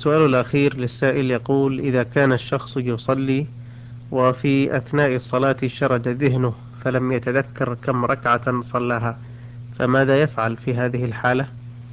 السؤال الأخير للسائل يقول: إذا كان الشخص يصلي وفي أثناء الصلاة شرد ذهنه فلم يتذكر كم ركعة صلاها، فماذا يفعل في هذه الحالة؟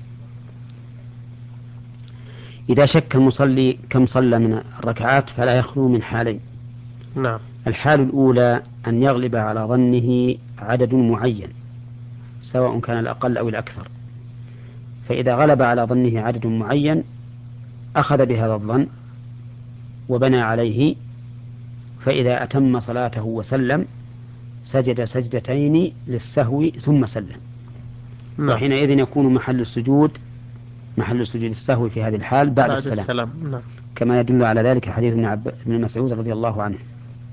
إذا شك المصلي كم صلى من الركعات فلا يخلو من حالين. نعم. الحال الأولى أن يغلب على ظنه عدد معين سواء كان الأقل أو الأكثر، فإذا غلب على ظنه عدد معين أخذ بهذا الظن وبنى عليه، فإذا أتم صلاته وسلم سجد سجدتين للسهو ثم سلم، نعم. وحينئذ يكون محل سجود السهو في هذه الحال بعد بعد السلام، السلام. نعم. كما يدل على ذلك حديث ابن مسعود رضي الله عنه.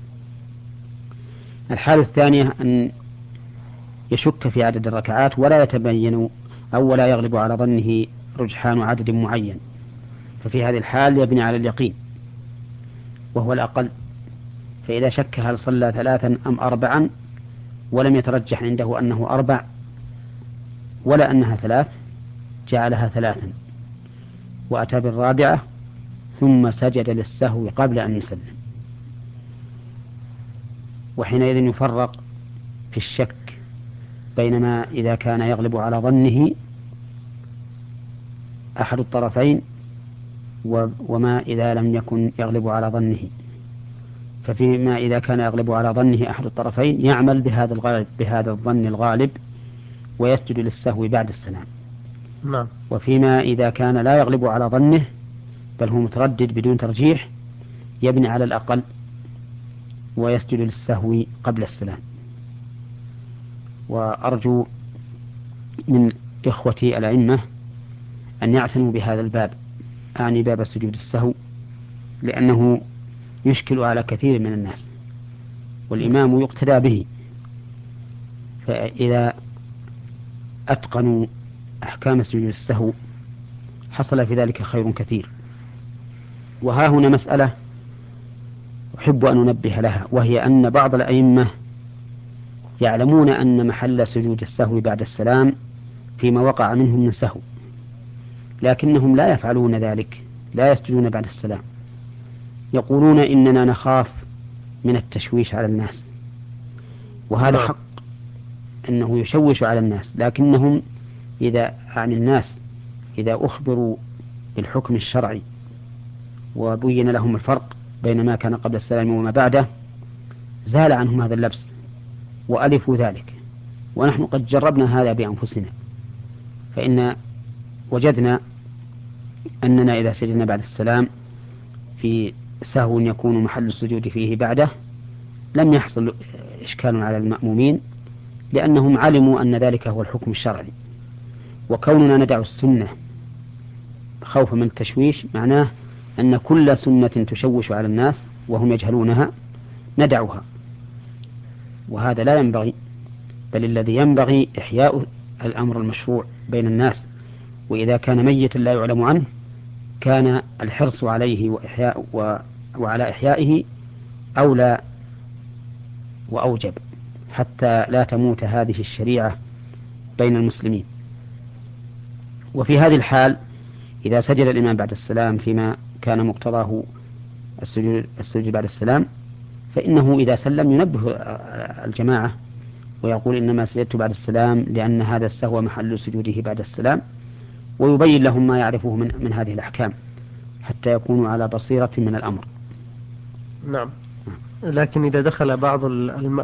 الحالة الثانية أن يشك في عدد الركعات ولا يتبين أو ولا يغلب على ظنه رجحان عدد معين، ففي هذه الحال يبني على اليقين وهو الأقل، فإذا شك هل صلى 3 أم 4 ولم يترجح عنده أنه 4 ولا أنها 3 جعلها 3 وأتى بالرابعة ثم سجد للسهو قبل أن يسلم، وحينئذ يفرق في الشك بينما إذا كان يغلب على ظنه أحد الطرفين وما إذا لم يكن يغلب على ظنه. ففيما إذا كان يغلب على ظنه أحد الطرفين يعمل بهذا الظن الغالب ويسجد للسهو بعد السلام. نعم. وفيما إذا كان لا يغلب على ظنه بل هو متردد بدون ترجيح يبني على الأقل ويسجد للسهو قبل السلام. وأرجو من إخوتي الأئمة أن يعتنوا بهذا الباب، أعني باب سجود السهو، لأنه يشكل على كثير من الناس والإمام يقتدى به، فإذا أتقنوا أحكام سجود السهو حصل في ذلك خير كثير. وها هنا مسألة أحب أن أنبه لها، وهي أن بعض الأئمة يعلمون أن محل سجود السهو بعد السلام فيما وقع منهم من سهو، لكنهم لا يفعلون ذلك، لا يسجدون بعد السلام، يقولون إننا نخاف من التشويش على الناس، وهذا نعم. حق أنه يشوش على الناس، لكنهم عن الناس إذا أخبروا بالحكم الشرعي وبين لهم الفرق بين ما كان قبل السلام وما بعده زال عنهم هذا اللبس وألفوا ذلك. ونحن قد جربنا هذا بأنفسنا، فإن وجدنا أننا إذا سجدنا بعد السلام في سهو يكون محل السجود فيه بعده لم يحصل إشكال على المأمومين، لأنهم علموا أن ذلك هو الحكم الشرعي. وكوننا ندع السنة خوفا من التشويش معناه أن كل سنة تشوش على الناس وهم يجهلونها ندعها، وهذا لا ينبغي، بل الذي ينبغي إحياء الأمر المشروع بين الناس، وإذا كان ميتا لا يعلم عنه كان الحرص عليه وعلى إحيائه أولى وأوجب حتى لا تموت هذه الشريعة بين المسلمين. وفي هذه الحال إذا سجد الإمام بعد السلام فيما كان مقتضاه السجود بعد السلام، فإنه إذا سلم ينبه الجماعة ويقول إنما سجدت بعد السلام لأن هذا السهو محل سجوده بعد السلام، ويبين لهم ما يعرفه من هذه الأحكام حتى يكونوا على بصيرة من الأمر. نعم. لكن إذا دخل بعض